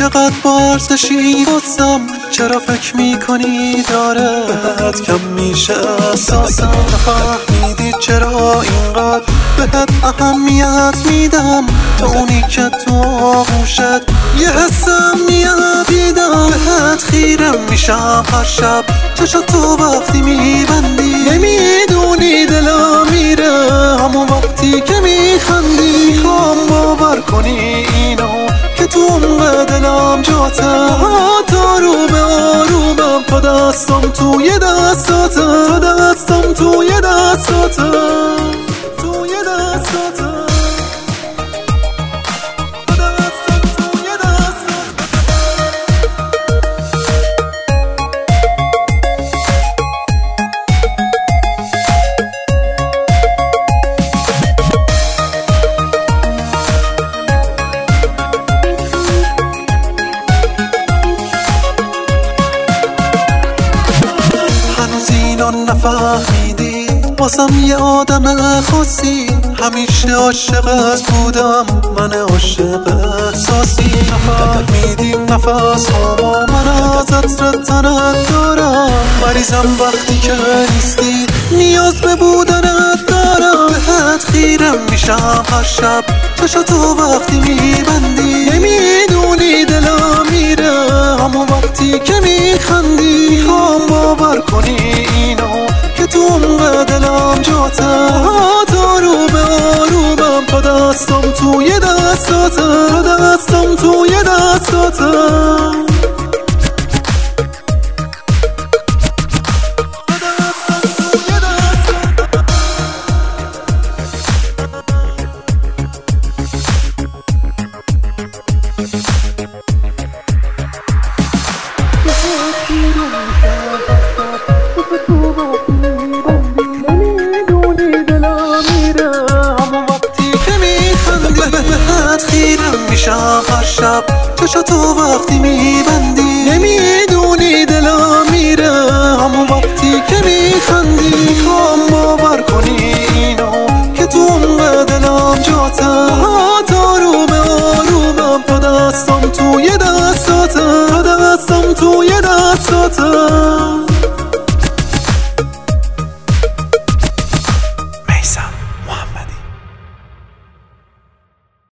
چقدر با ارزشی بازم، چرا فکر میکنی داره بهت کم میشه احساسم؟ نفهمیدی چرا اینقدر بهت اهمیت میدم، تو اونی که تو آغوشت یه حسم میاد دیدم. بهت خیره میشم هر شب چشا تو وقتی میبندی، نمیدونی دلم میره همون وقتی که میخندی. میخوام باور کنی اینو که تو اون دلم جاته، تا رو به آرومم تا دستم توی دستاته، تا دستم توی دستاته، توی دستاته. نفهمیدی واسم یه آدم خاصی، همیشه عاشقت بودم من عاشق احساسی. نفهمیدی نفس هامو من از عطر تنت دارم، مریضم وقتی که نیستی نیاز به بودنت دارم. بهت خیره میشم هر شب چشا تو وقتی میبندی، نمیدونی دلم میره همون وقتی که میخندی. میخوام باور کنی اینو که تو اون دلم جاته، تا رو به آرومم تا دستم توی دستاته، تا دستم توی دستاته. میشم هر شب چشا تو وقتی میبندی، نمیدونی دلم میره همون وقتی که میخندی. میخوام باور کنی اینو که تو اون دلم جاته، تا رو به آرومم تا دستم توی دستاته، تا دستم توی دستاته.